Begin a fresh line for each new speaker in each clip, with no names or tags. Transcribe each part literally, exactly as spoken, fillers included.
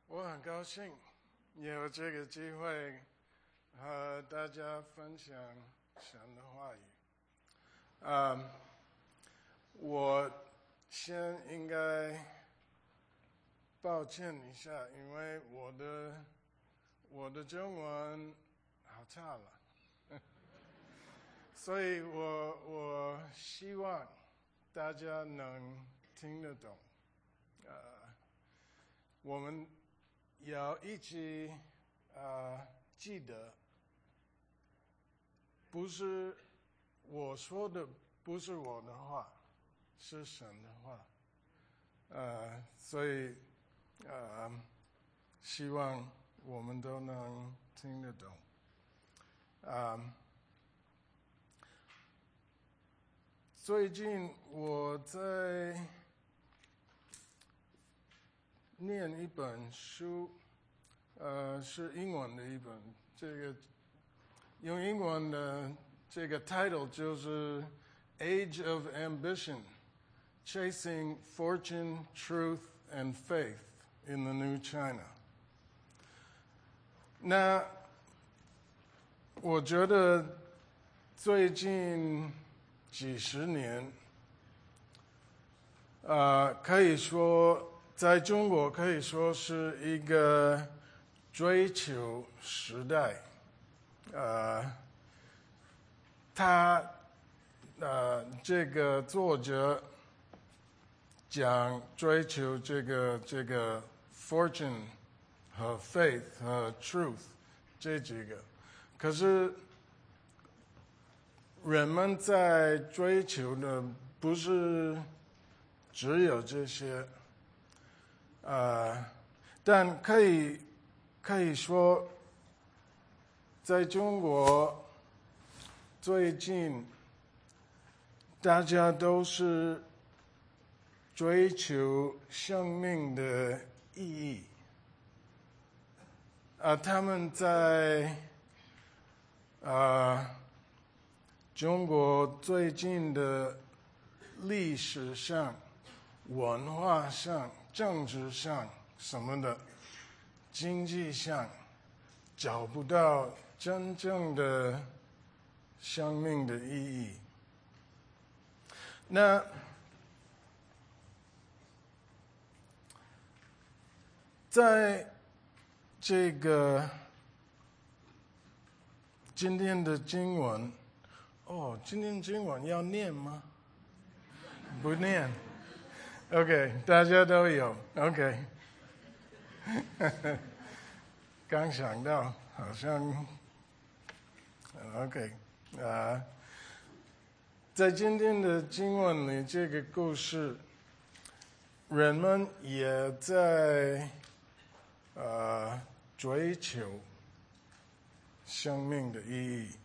我很高兴有这个机会和大家分享神的话语。嗯，我先应该抱歉一下，因为我的我的中文好差了，所以我我希望大家能听得懂。呃，我们要一起呃记得，不是我说的，不是我的话，是神的话。呃，所以呃，希望我们都能听得懂。呃，最近我在念一本书，呃，是英文的一本，这个用英文的这个 title 就是《Age of Ambition: Chasing Fortune, Truth, and Faith in the New China》。那我觉得最近几十年，呃，可以说在中国可以说是一个追求时代。呃，他呃这个作者讲追求这个这个 fortune 和 faith 和 truth 这几个，可是人们在追求的不是只有这些，呃，但可以可以说，在中国最近大家都是追求生命的意义，啊、呃，他们在啊。呃中国最近的历史上、文化上、政治上什么的，经济上找不到真正的生命的意义。那在这个今天的经文。哦，今天经文要念吗？不念。OK， 大家都有。OK， 刚想到，好像 OK 啊、呃，在今天的经文里，这个故事，人们也在呃追求生命的意义。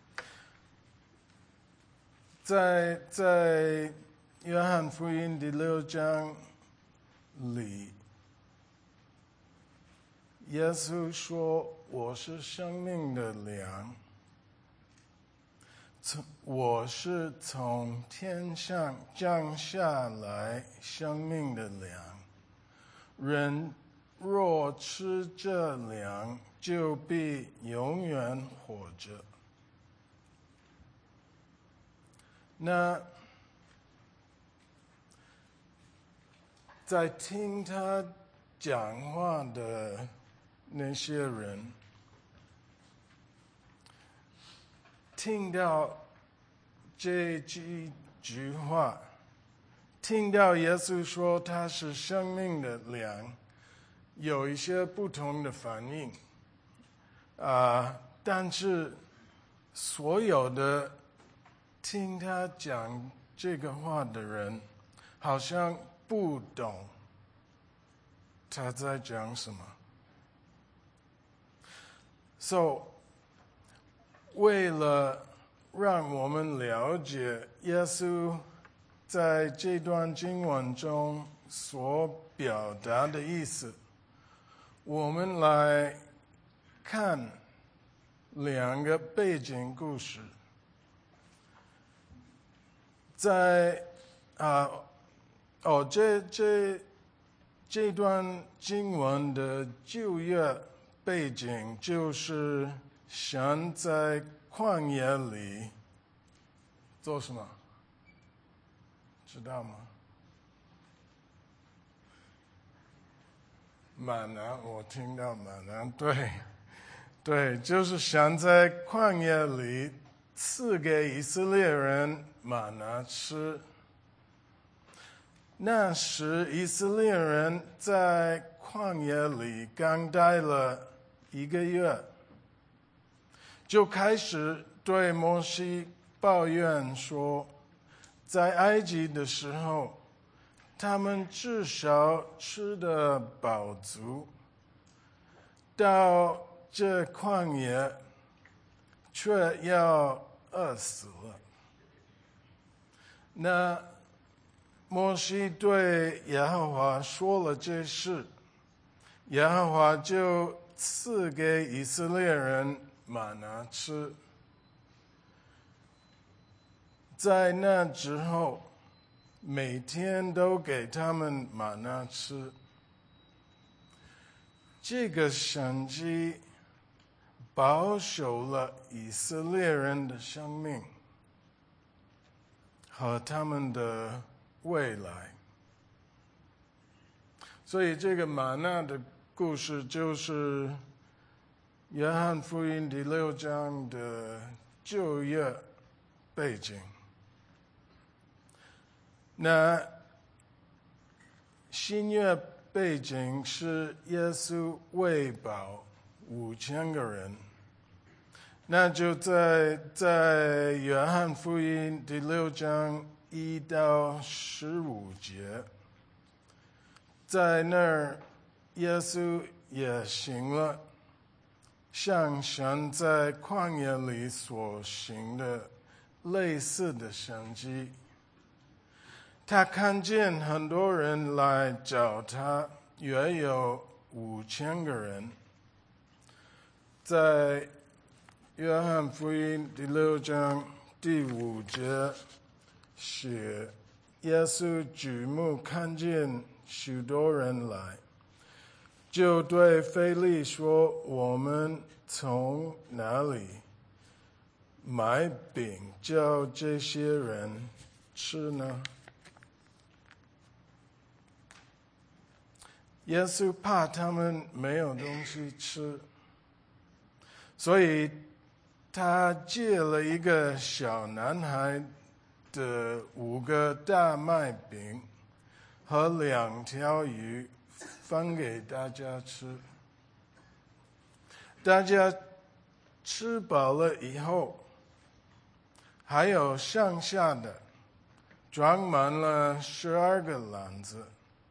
在在约翰福音第六章里，耶稣说：“我是生命的粮，从我是从天上降下来生命的粮。人若吃这粮，就必永远活着。”那在听他讲话的那些人，听到这几句话，听到耶稣说他是生命的粮，有一些不同的反应。啊、呃，但是所有的听他讲这个话的人，好像不懂他在讲什么。So， 为了让我们了解耶稣在这段经文中所表达的意思，我们来看两个背景故事。在啊、呃、哦，这这这段经文的旧约背景就是神在旷野里做什么？知道吗？玛拿，我听到玛拿，对，对，就是神在旷野里赐给以色列人玛拿吃。那时以色列人在旷野里刚待了一个月，就开始对摩西抱怨说，在埃及的时候，他们至少吃得饱足，到这旷野却要饿死了。那摩西对耶和华说了这事，耶和华就赐给以色列人玛拿吃。在那之后，每天都给他们玛拿吃。这个神迹保守了以色列人的生命和他们的未来。所以这个玛拿的故事就是约翰福音第六章的旧约背景。那新约背景是耶稣喂饱五千个人，那就在在约翰福音第六章一到十五节，在那儿耶稣也行了像神在旷野里所行的类似的神迹。他看见很多人来找他，约有五千个人。在约翰福音第六章第五节写，耶稣举目看见许多人来，就对腓力说：“我们从哪里买饼叫这些人吃呢？”耶稣怕他们没有东西吃，所以他借了一个小男孩的五个大麦饼和两条鱼分给大家吃。大家吃饱了以后，还有剩下的，装满了十二个篮子。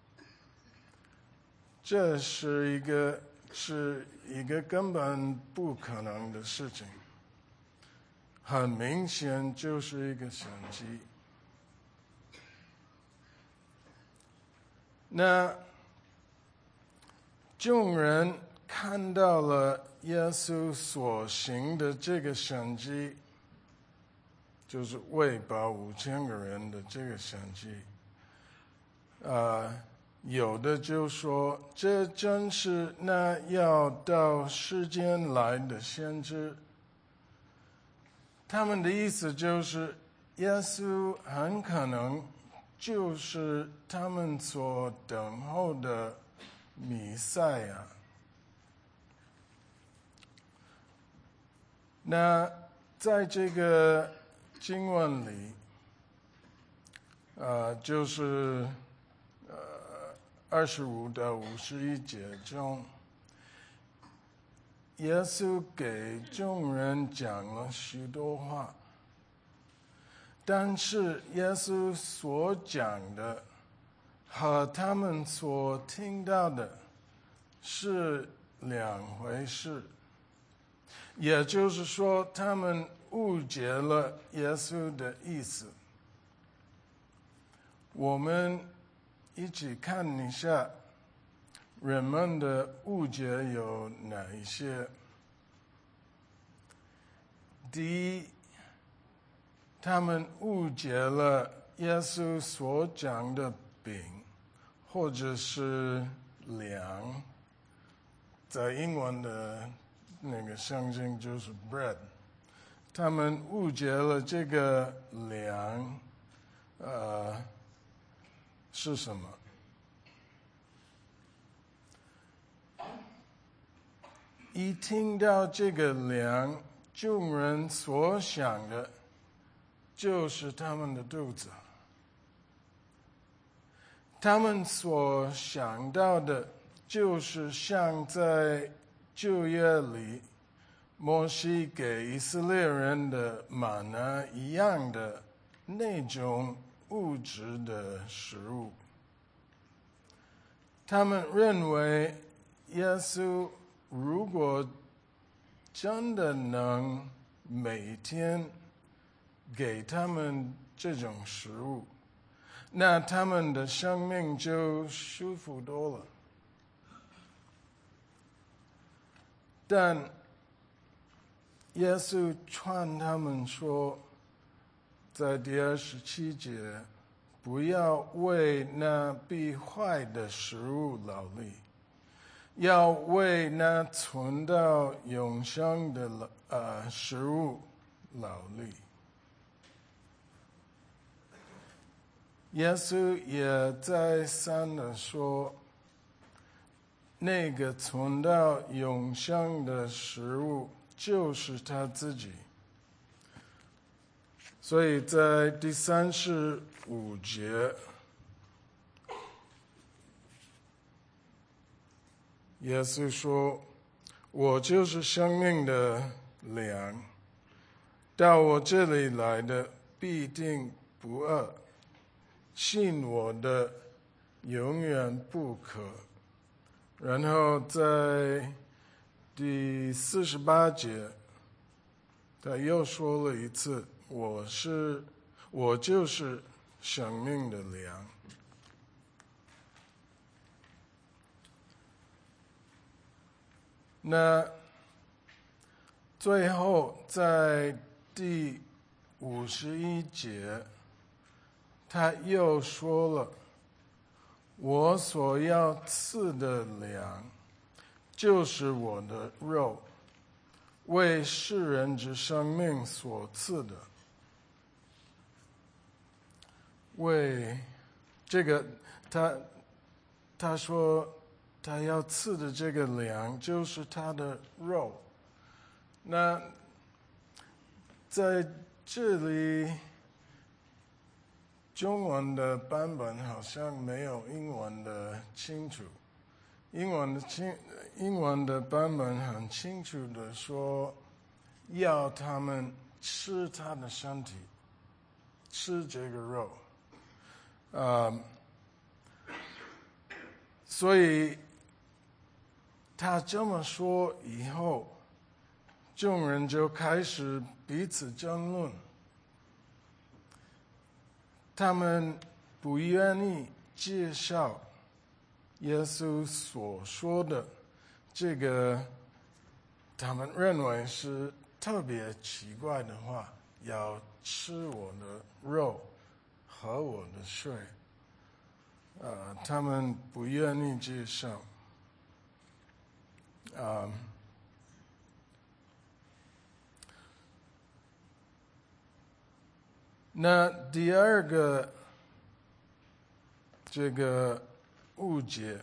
这是一个是一个根本不可能的事情，很明显就是一个神迹。那众人看到了耶稣所行的这个神迹，就是喂饱五千个人的这个神迹，呃。有的就说，这真是那要到世间来的先知。他们的意思就是，耶稣很可能就是他们所等候的弥赛亚。那在这个经文里，呃，就是二十五到五十一节中，耶稣给众人讲了许多话，但是耶稣所讲的和他们所听到的是两回事，也就是说，他们误解了耶稣的意思。我们一起看一下人们的误解有哪一些。第一，他们误解了耶稣所讲的饼或者是粮，在英文的那个象征就是 bread。他们误解了这个粮，呃，是什么？一听到这个粮，众人所想的就是他们的肚子。他们所想到的就是像在旧约里摩西给以色列人的玛拿一样的那种物质的食物。他们认为耶稣如果真的能每天给他们这种食物，那他们的生命就舒服多了。但耶稣劝他们说，在第二十七节，不要为那必坏的食物劳力，要为那存到永生的呃食物劳力。耶稣也再三的说，那个存到永生的食物就是他自己。所以在第三十五节，耶稣说，我就是生命的粮，到我这里来的必定不饿，信我的永远不渴。然后在第四十八节，他又说了一次，我是我就是生命的粮。那最后在第五十一节，他又说了，我所要赐的粮，就是我的肉，为世人之生命所赐的。为这个，他他说他要赐的这个粮，就是他的肉。那在这里，中文的版本好像没有英文的清楚。英文的清英文的版本很清楚的说，要他们吃他的身体，吃这个肉。呃，所以他这么说以后，众人就开始彼此争论。他们不愿意介绍耶稣所说的这个，他们认为是特别奇怪的话，要吃我的肉，喝我的水。呃，他们不愿意接受。呃，那第二个这个误解，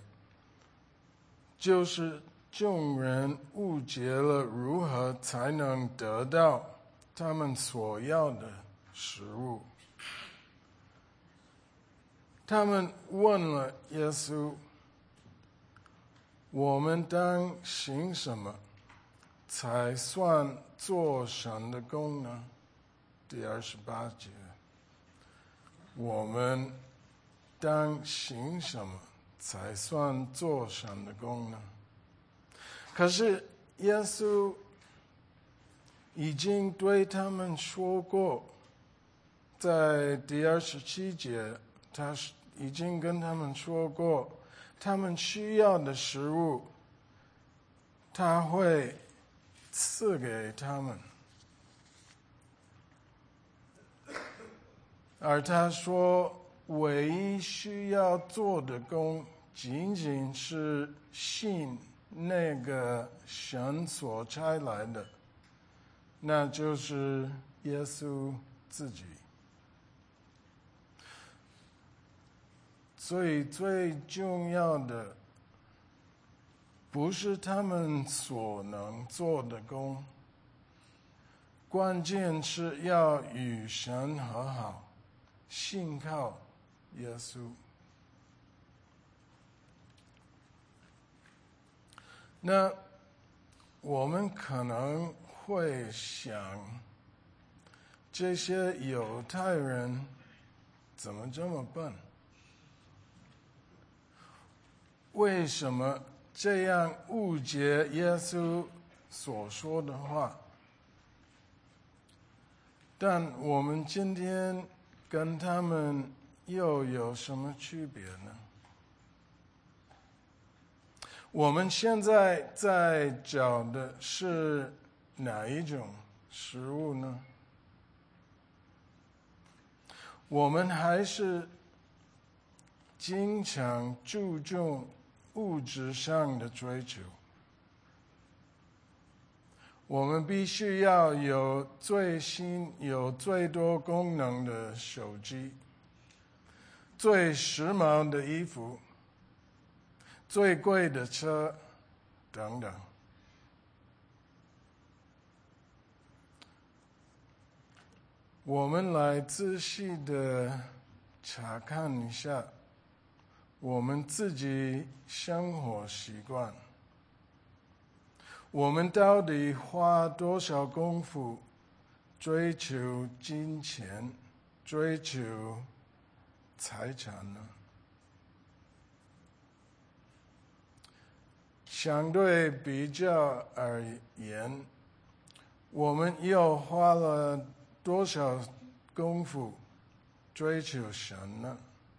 就是众人误解了如何才能得到他们所要的食物。他们问了耶稣，我们当行什么才算做神的工呢？第二十八节，我们当行什么才算做神的工呢？可是耶稣已经对他们说过，在第二十七节，他已经跟他们说过，他们需要的食物，他会赐给他们。而他说， 唯一需要做的工，仅仅是信那个神所差来的，那就是耶稣自己。所以最重要的不是他们所能做的工，关键是要与神和好，信靠耶稣。那我们可能会想，这些犹太人怎么这么笨？为什么这样误解耶稣所说的话？但我们今天跟他们又有什么区别呢？我们现在在找的是哪一种食物呢？我们还是经常注重物质上的追求，我们必须要有最新、有最多功能的手机，最时髦的衣服，最贵的车，等等。我们来仔细的查看一下我们自己生活习惯，我们到底花多少功夫追求金钱，追求财产呢？相对比较而言，我们又花了多少功夫追求神呢？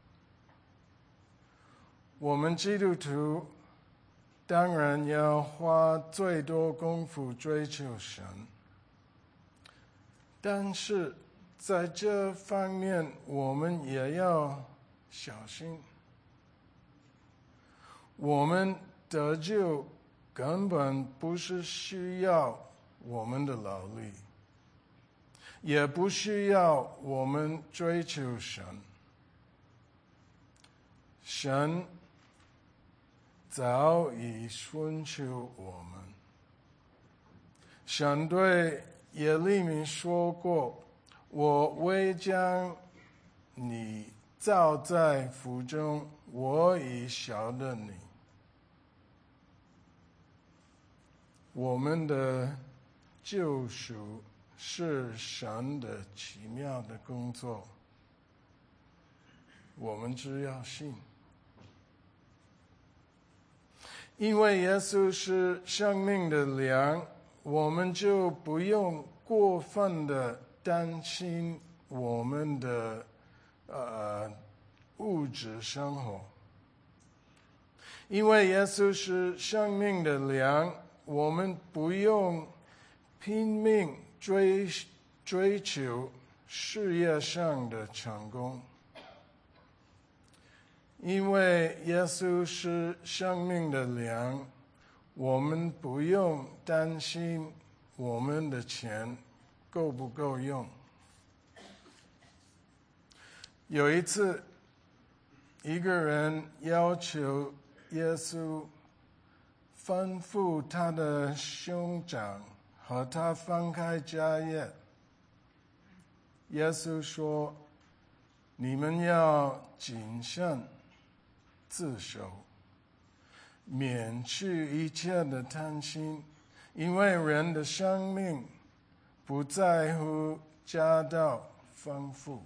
我们基督徒当然要花最多功夫追求神，但是在这方面我们也要小心。我们得救根本不是需要我们的劳力，也不需要我们追求神。神早已寻求我们。神对耶利米说过：“我未将你造在腹中，我已晓得你。”我们的救赎是神的奇妙的工作，我们只要信。因为耶稣是生命的粮，我们就不用过分的担心我们的呃物质生活。因为耶稣是生命的粮，我们不用拼命追追求事业上的成功。因为耶稣是生命的粮，我们不用担心我们的钱够不够用。有一次，一个人要求耶稣吩咐他的兄长和他分开家业。耶稣说：“你们要谨慎自守，免去一切的贪心，因为人的生命不在乎家道丰富。”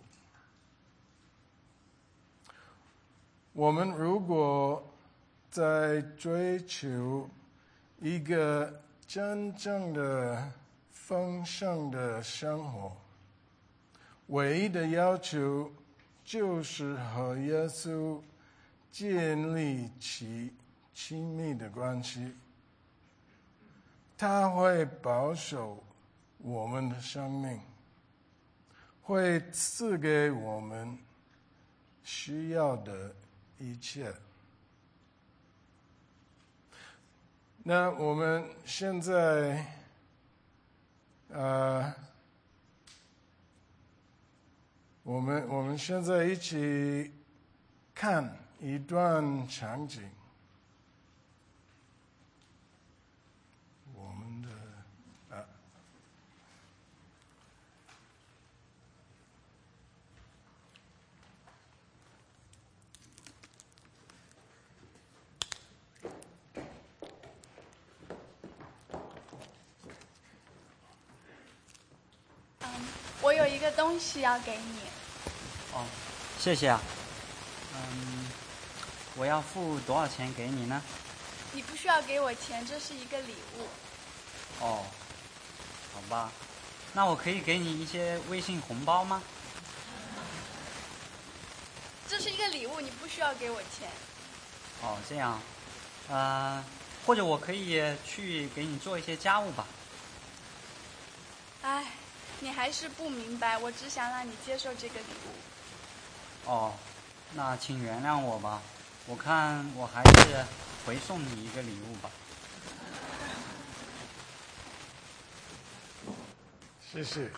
我们如果在追求一个真正的丰盛的生活，唯一的要求就是和耶稣建立起亲密的关系。他会保守我们的生命，会赐给我们需要的一切。那我们现在，呃，我们我们现在一起看一段场景。我们的啊。
我有一个东西要给你。
哦，谢谢啊。嗯，我要付多少钱给你呢？
你不需要给我钱，这是一个礼物。
哦，好吧，那我可以给你一些微信红包吗？
这是一个礼物，你不需要给我钱。
哦，这样，呃，或者我可以去给你做一些家务吧。
唉，你还是不明白，我只想让你接受这个礼物。
哦，那请原谅我吧，我看我还是回送你一个礼物吧。
谢谢。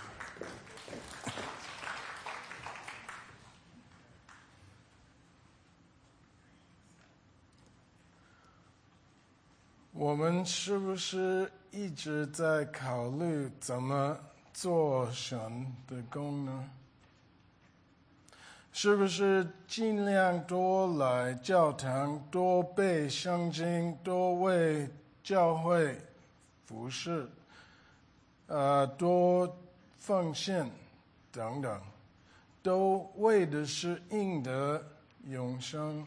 我们是不是一直在考虑怎么做神的工呢？是不是尽量多来教堂，多背圣经，多为教会服侍，呃，多奉献等等，都为的是赢得永生？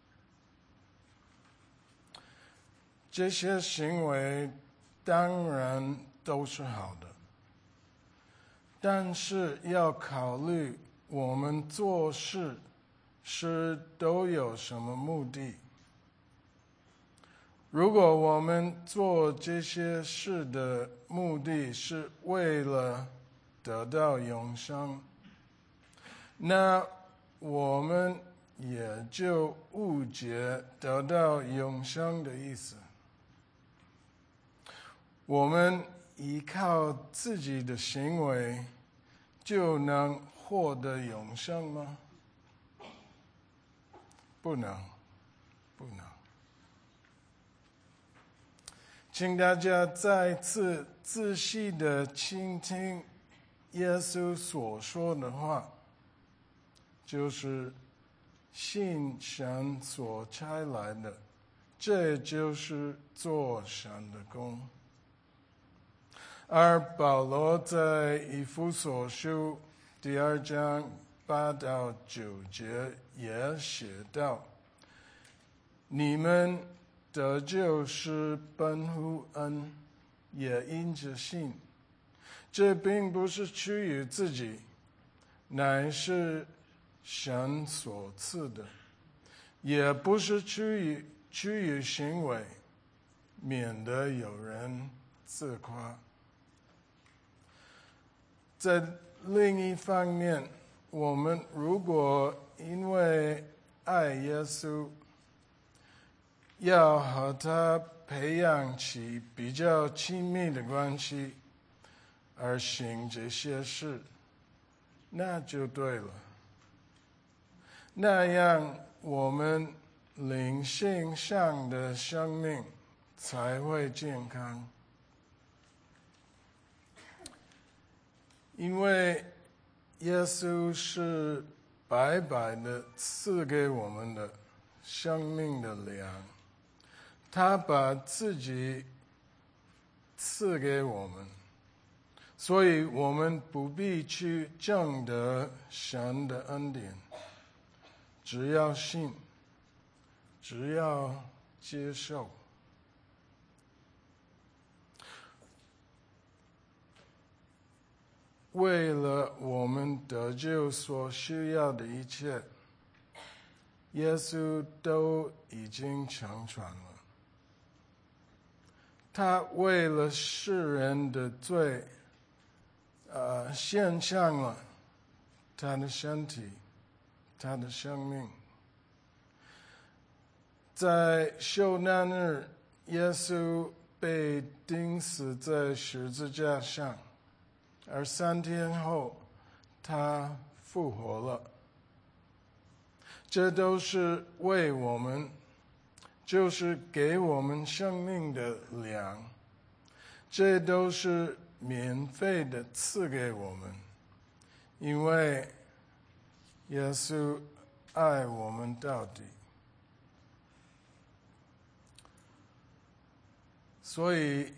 这些行为当然都是好的，但是要考虑我们做事是都有什么目的。如果我们做这些事的目的是为了得到永生，那我们也就误解得到永生的意思。我们依靠自己的行为就能获得永生吗？不能，不能。请大家再次仔细地倾听耶稣所说的话，就是信神所差来的，这就是做神的工。而保罗在以弗所书第二章八到九节也写道：你们得救是本乎恩，也因着信。这并不是出于自己，乃是神所赐的；也不是出于出于行为，免得有人自夸。在另一方面，我们如果因为爱耶稣，要和他培养起比较亲密的关系，而行这些事，那就对了。那样我们灵性上的生命才会健康。因为耶稣是白白的赐给我们的生命的粮，他把自己赐给我们，所以我们不必去挣得神的恩典，只要信，只要接受。为了我们得救所需要的一切，耶稣都已经成全了。他为了世人的罪，呃，献上了他的身体、 他的生命。在受难日，耶稣被钉死在十字架上，而三天后他复活了。这都是为我们，就是给我们生命的粮，这都是免费的赐给我们，因为耶稣爱我们到底。所以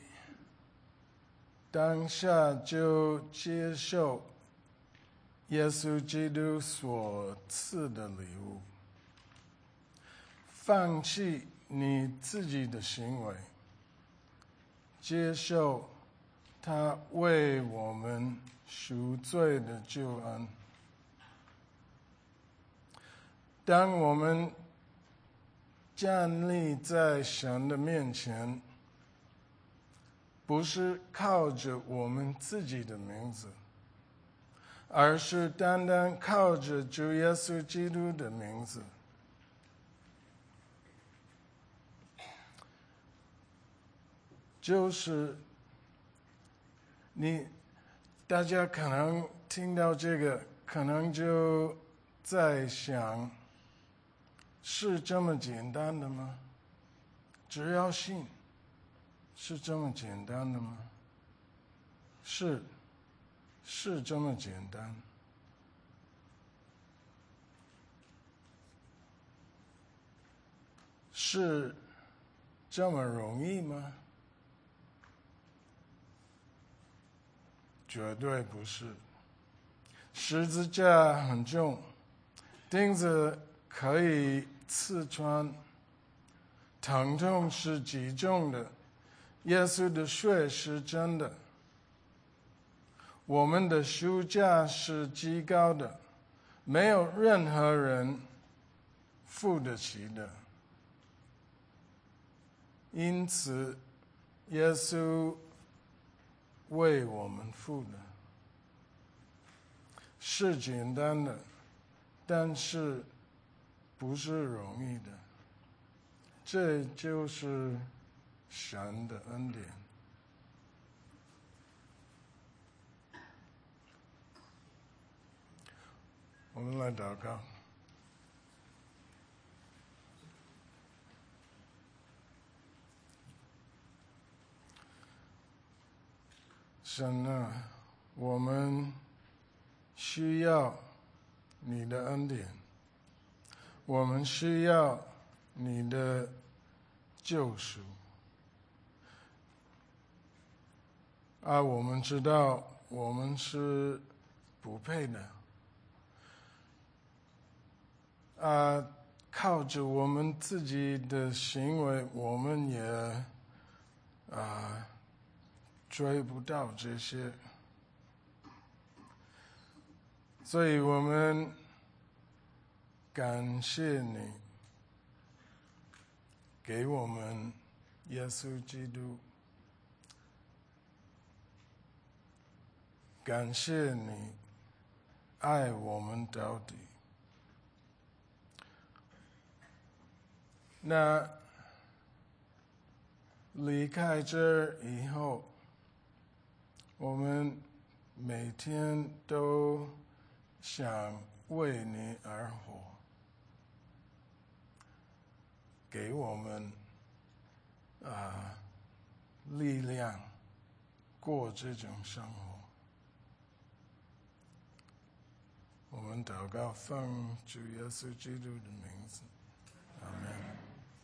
当下就接受耶稣基督所赐的礼物，放弃你自己的行为，接受他为我们赎罪的救恩。当我们站立在神的面前，不是靠着我们自己的名字，而是单单靠着主耶稣基督的名字。就是你，大家可能听到这个，可能就在想，是这么简单的吗？只要信，是这么简单的吗？是，是这么简单。是这么容易吗？绝对不是。十字架很重，钉子可以刺穿，疼痛是极重的，耶稣的血是真的，我们的赎价是极高的，没有任何人付得起的。因此，耶稣为我们付的，是简单的，但是不是容易的。这就是神的恩典。我们来祷告。神啊，我们需要你的恩典，我们需要你的救赎。啊，我们知道我们是不配的。啊，靠着我们自己的行为，我们也啊追不到这些，所以我们感谢你给我们耶稣基督，感谢你爱我们到底。那离开这儿以后，我们每天都想为你而活，给我们啊力量过这种生活。我们祷告，奉主耶稣基督的名字，阿门。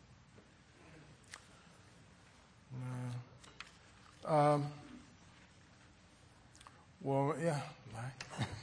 那啊。我呀，来，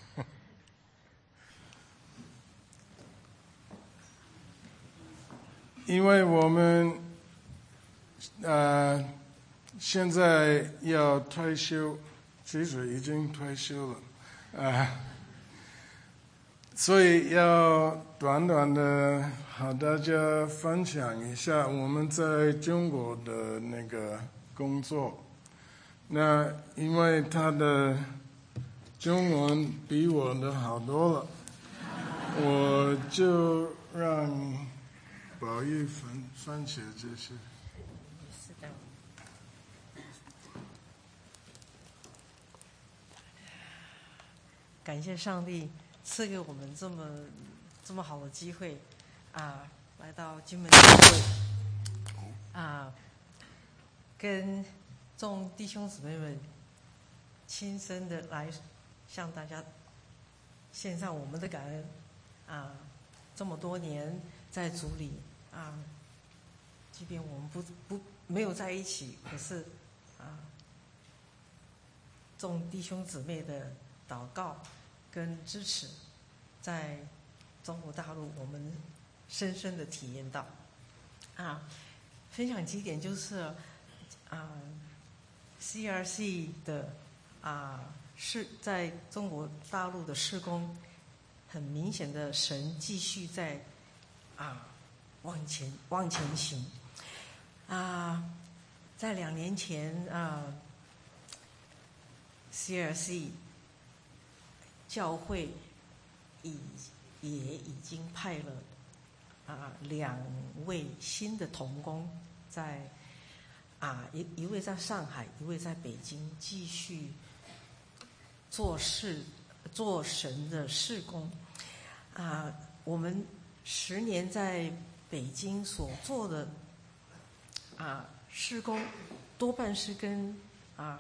因为我们呃现在要退休，其实已经退休了，啊、呃，所以要短短的和大家分享一下我们在中国的那个工作。那因为他的中文比我的好多了， 我就让宝玉分分解这些。
是的。感谢上帝赐给我们这么这么好的机会啊，来到金门教会啊，跟众弟兄姊妹们亲身的来向大家献上我们的感恩啊！这么多年在主里啊，即便我们不不没有在一起，可是啊，众弟兄姊妹的祷告跟支持，在中国大陆我们深深的体验到啊。分享几点就是啊 ，C R C 的啊是在中国大陆的事工，很明显的神继续在啊往前往前行啊。在两年前啊 ，C R C 教会已也已经派了啊两位新的同工在啊一一位在上海，一位在北京，继续做事做神的事工啊。我们十年在北京所做的啊事工，多半是跟啊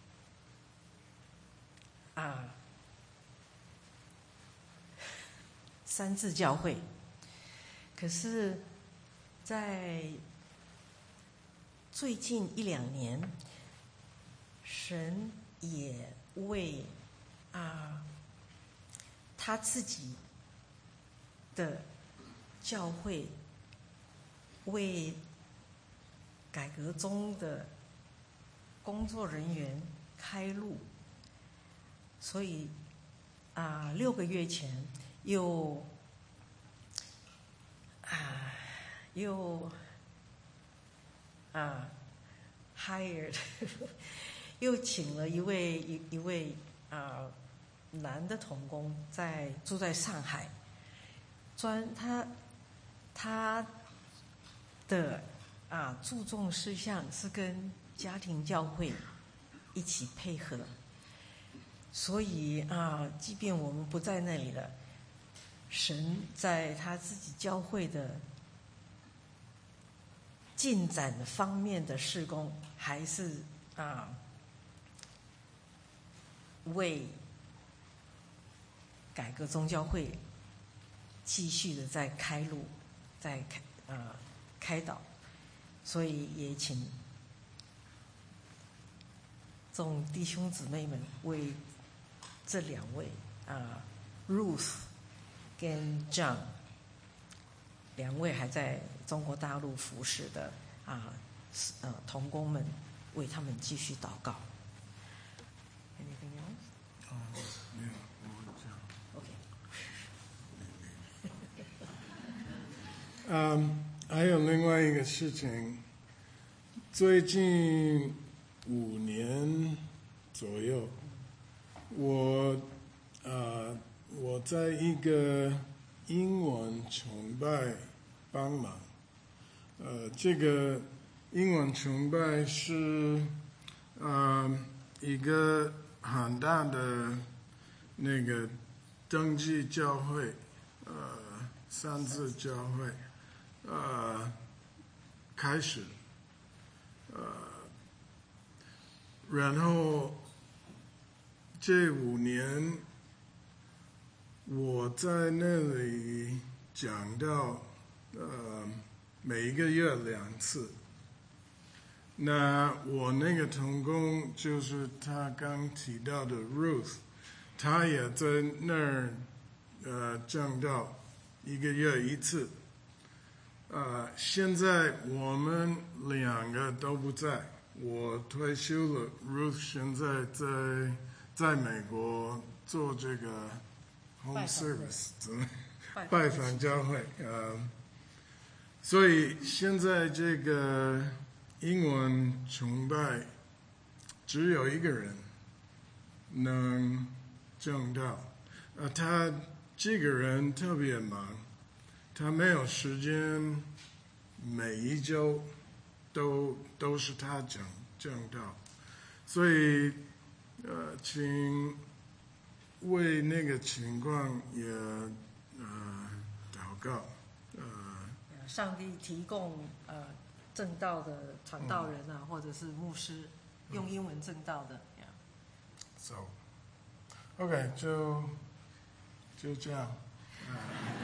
啊三自教会，可是在最近一两年，神也为啊他自己的教会，为改革中的工作人员开路，所以啊六个月前又啊又啊 hired 又请了一位一一位啊男的同工，在住在上海，专他他的啊注重事项是跟家庭教会一起配合，所以啊，即便我们不在那里了，神在他自己教会的进展方面的事工，还是啊为改革宗教会继续的在开路，在开啊开导，所以也请众弟兄姊妹们为这两位啊 Ruth 跟 John 两位还在中国大陆服侍的啊呃同工们，为他们继续祷告。Anything else?
啊，没有，我这样。
OK
嗯，还有另外一个事情，最近五年左右，我呃我在一个英文崇拜帮忙，呃，这个英文崇拜是呃一个很大的那个登记教会，呃，三自教会。呃，开始，呃，然后这五年我在那里讲到，呃，每一个月两次。那我那个同工就是他刚提到的 Ruth， 他也在那儿呃讲到一个月一次。呃，现在我们两个都不在，我退休了 ，Ruth 现在在在美国做这个 home service， 拜访教会，呃，所以现在这个英文崇拜只有一个人能讲到，呃，他这个人特别忙，他没有时间每一周都都是他讲讲道，所以呃，请为那个情况也呃祷告，呃，
上帝提供呃正道的传道人啊，嗯、或者是牧师用英文正道的。
So, OK， 就就这样。呃